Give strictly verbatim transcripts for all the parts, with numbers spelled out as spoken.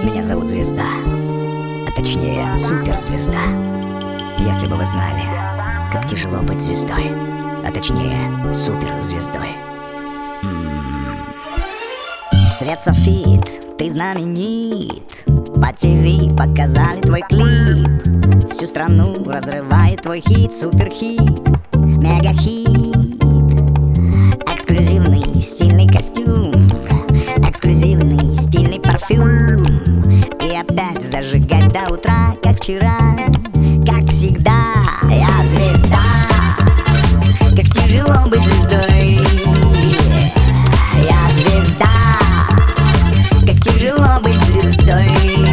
Меня зовут Звезда, а точнее суперзвезда. Если бы вы знали, как тяжело быть звездой, а точнее суперзвездой. Цвет софит, ты знаменит. По ТВ показали твой клип. Всю страну разрывает твой хит, суперхит, мегахит. Эксклюзивный стильный костюм, эксклюзивный стильный парфюм. И опять зажигать до утра, как вчера, как всегда. Я звезда, как тяжело быть звездой. Я звезда, как тяжело быть звездой.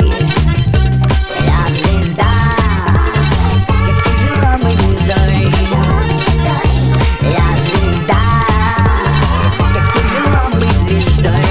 Я звезда, как тяжело быть звездой. Я звезда, как тяжело быть звездой.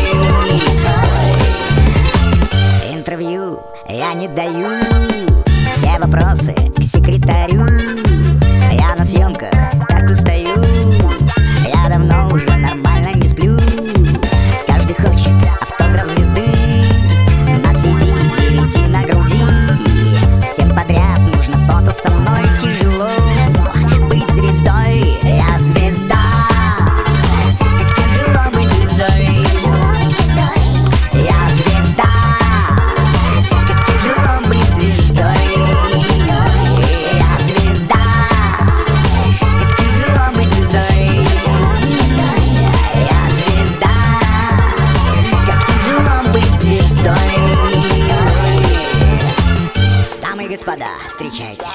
Интервью я не даю, все вопросы к секретарю. Я на съемках так устаю, я давно уже нормально не сплю. Каждый хочет автограф звезды, на си ди, ди ви ди, на груди. Всем подряд нужно фото со мной. Тяжело быть звездой. Я звезда, как тяжело быть звездой. Я звезда, как тяжело быть звездой. Я звезда, как тяжело быть звездой. Я звезда, как тяжело быть звездой. Дамы и господа, встречайте,